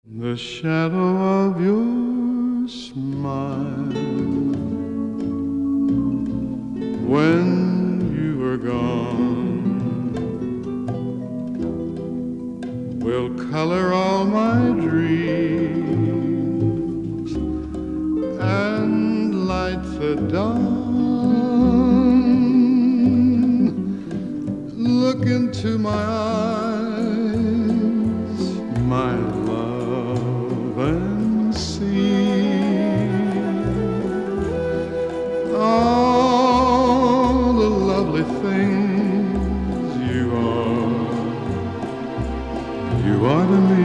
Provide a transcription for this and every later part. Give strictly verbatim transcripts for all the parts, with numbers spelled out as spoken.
The shadow of your smile when you were gone will color all my dreams and light the dawn. Look into my eyes, my love, and see all the lovely things you are. You are to me.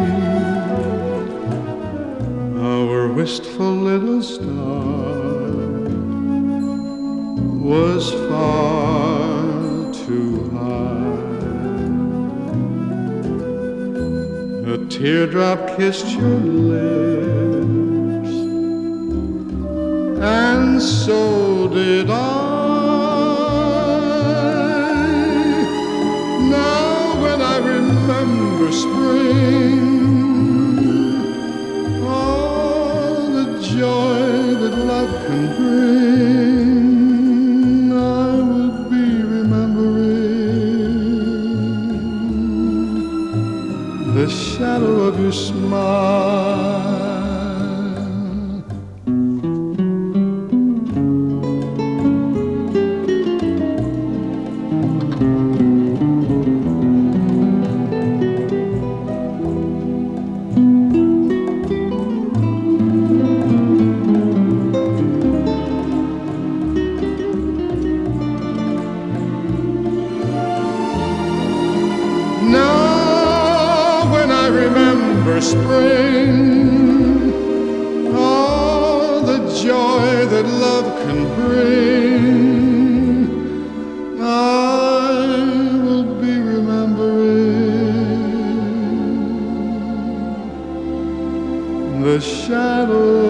Our wistful little star was far too high. A teardrop kissed your lips, and so did I. Now when I remember spring, all the joy that love can bring, I will be remembering the shadow of your smile. Now when I remember spring, all the joy that love can bring, I will be remembering the shadow